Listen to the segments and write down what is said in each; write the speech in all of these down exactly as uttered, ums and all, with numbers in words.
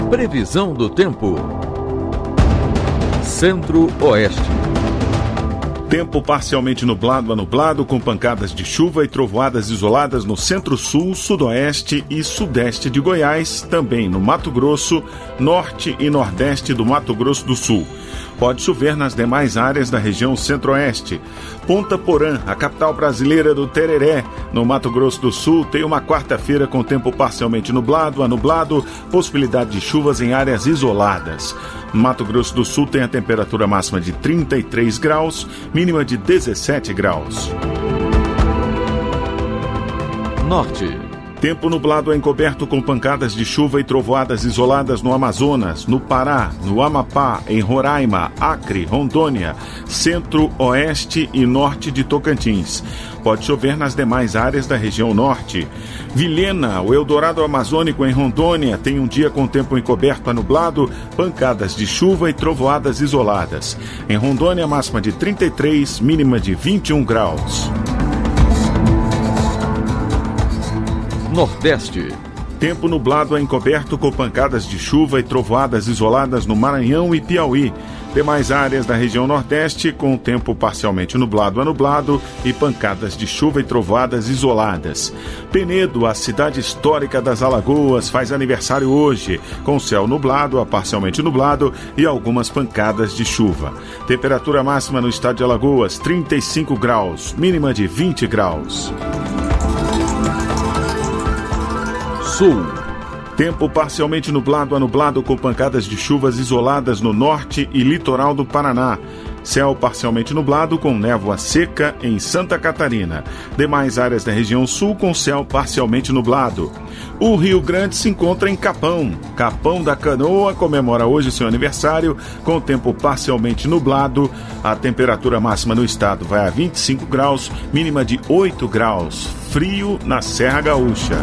Previsão do tempo. Centro-Oeste. Tempo parcialmente nublado a nublado, com pancadas de chuva e trovoadas isoladas no centro-sul, sudoeste e sudeste de Goiás, também no Mato Grosso, norte e nordeste do Mato Grosso do Sul. Pode chover nas demais áreas da região centro-oeste. Ponta Porã, a capital brasileira do tereré, no Mato Grosso do Sul, tem uma quarta-feira com tempo parcialmente nublado a nublado, possibilidade de chuvas em áreas isoladas. Mato Grosso do Sul tem a temperatura máxima de trinta e três graus, mínima de dezessete graus. Norte. Tempo nublado a encoberto com pancadas de chuva e trovoadas isoladas no Amazonas, no Pará, no Amapá, em Roraima, Acre, Rondônia, centro-oeste e norte de Tocantins. Pode chover nas demais áreas da região norte. Vilhena, o Eldorado Amazônico em Rondônia, tem um dia com tempo encoberto a nublado, pancadas de chuva e trovoadas isoladas. Em Rondônia, máxima de trinta e três, mínima de vinte e um graus. Nordeste. Tempo nublado a encoberto com pancadas de chuva e trovoadas isoladas no Maranhão e Piauí. Demais áreas da região Nordeste com tempo parcialmente nublado a nublado e pancadas de chuva e trovoadas isoladas. Penedo, a cidade histórica das Alagoas, faz aniversário hoje, com céu nublado a parcialmente nublado e algumas pancadas de chuva. Temperatura máxima no estado de Alagoas, trinta e cinco graus, mínima de vinte graus. Sul. Tempo parcialmente nublado a nublado com pancadas de chuvas isoladas no norte e litoral do Paraná. Céu parcialmente nublado com névoa seca em Santa Catarina. Demais áreas da região sul com céu parcialmente nublado. O Rio Grande se encontra em Capão. Capão da Canoa comemora hoje seu aniversário com tempo parcialmente nublado. A temperatura máxima no estado vai a vinte e cinco graus, mínima de oito graus. Frio na Serra Gaúcha.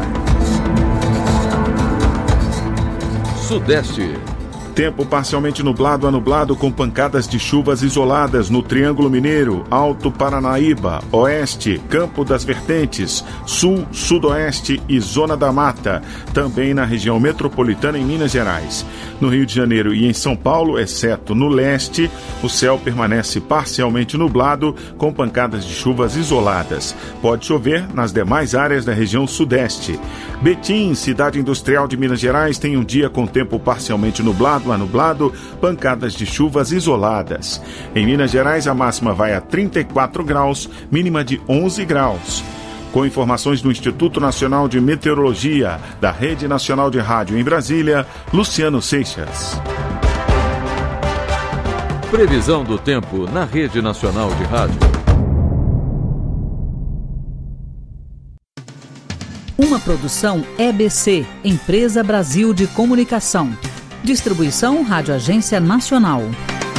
Sudeste. Tempo parcialmente nublado a nublado com pancadas de chuvas isoladas no Triângulo Mineiro, Alto Paranaíba, Oeste, Campo das Vertentes, Sul, Sudoeste e Zona da Mata, também na região metropolitana em Minas Gerais. No Rio de Janeiro e em São Paulo, exceto no leste, o céu permanece parcialmente nublado com pancadas de chuvas isoladas. Pode chover nas demais áreas da região sudeste. Betim, cidade industrial de Minas Gerais, tem um dia com tempo parcialmente nublado a nublado, pancadas de chuvas isoladas. Em Minas Gerais, a máxima vai a trinta e quatro graus, mínima de onze graus. Com informações do Instituto Nacional de Meteorologia, da Rede Nacional de Rádio em Brasília, Luciano Seixas. Previsão do tempo na Rede Nacional de Rádio. Uma produção E B C, Empresa Brasil de Comunicação. Distribuição Rádio Agência Nacional.